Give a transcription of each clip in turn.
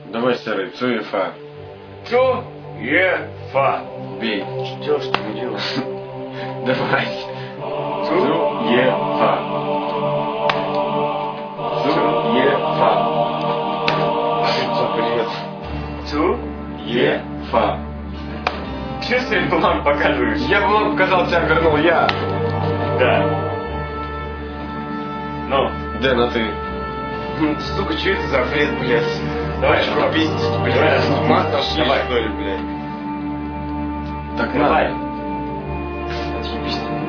Давай, старый, цуефа. Цуефа. Бей. Что ж ты не делаешь? Давай. Цуефа. Цуефа. Привет. Цуефа. Че сегодня бумагу показываешь? Я бумагу показал, тебя вернул я. Да. Ну? Да, на ты. Сука, что это за бред, блядь? Давай, что пиздить, блядь? С ума сошли, что ли, блядь? Так давай. надо. Отъебись ты.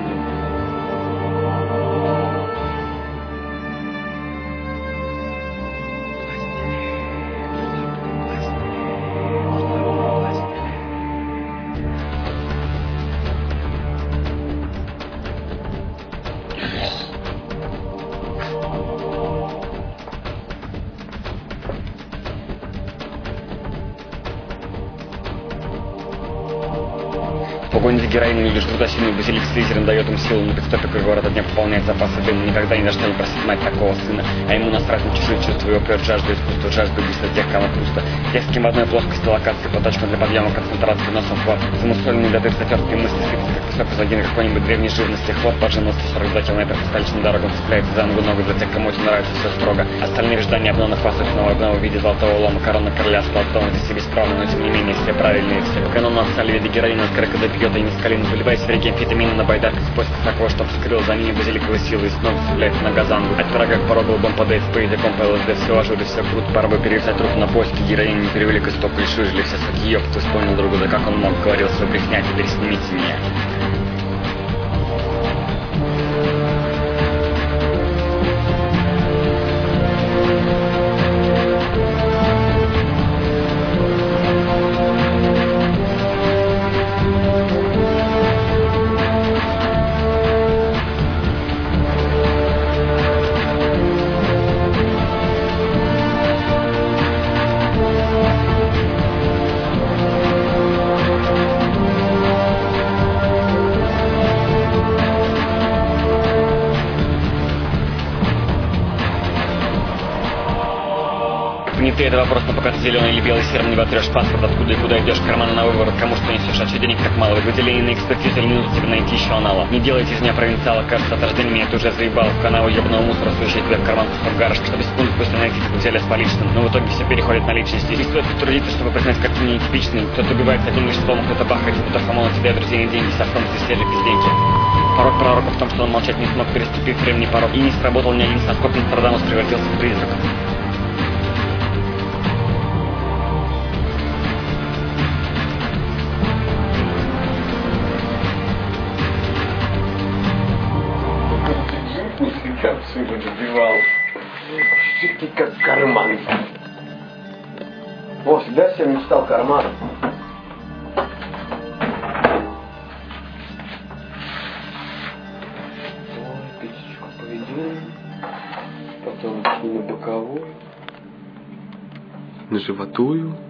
В погоне за героином Юлиш Крутосильный базилик Слизерин дает им силу, но предстопик и город от дня пополняет запасы дыма. Никогда ни за что не просит мать такого сына, а ему насрать на чужие чувства, его прет жажду искусства, жажду убийства тех, кому пусто. Текстки в одной плоскости локации, поточка для подъема концентрации, носом хват, замусоленные даты, затертые мысли, слипцы, как песок из вагины какой-нибудь древней живности, хват поджимался 40 за километров по столичным дорогам, цепляется за ногу для тех, кому это нравится все строго. Остальные ждания обновных пасов снова в виде золотого лома, корона короля столбтом, это все бесправно, но тем не менее все правильные, все по канону отстали виды героина, скорее когда пьет и не скалин, выливаясь в реке амфетамина на байдарке с поиска такого, чтоб скрыл за ними базиликовой силы и снова цепляется на газангу. От пирога к порогу лбом падает по языком по ЛСД, все ажуры, все круто, пора бы перевязать руку на поиски героини, не перевели к истоку, лишь жили все суки, ёб, кто вспомнил друга, да как он мог, говорил свой брехня, теперь снимите меня. Не ты, это вопрос, но пока ты зеленый или белый серым не вотрешь паспорт, откуда и куда идешь, кармана на выворот, кому что несешь, а что денег так мало, выделение на экспертизу или минуту тебе найти еще анала. Не делайте из меня провинциала, кажется, от рождения меня это уже заебал, в канаву ебаного мусора, сующий тебя в карман куском гараж, чтобы секунду после найти, как взяли с поличным, но в итоге все переходит на личности. И стоит потрудиться, чтобы признать, как ты нетипичный, кто-то убивает одним лишь словом, кто-то бахает, будто хамон на тебя друзей деньги, со фронта свежие пизденьки. Порог пророка в том, что он молчать не смог, переступив времени порог, и не сработал ни один соскоп, Нострадамус превратился в призрак. Капсулу добивал. Ты как карман. О, всегда всем мечтал карман. Пятичку поведем. Потом на боковую. На животую.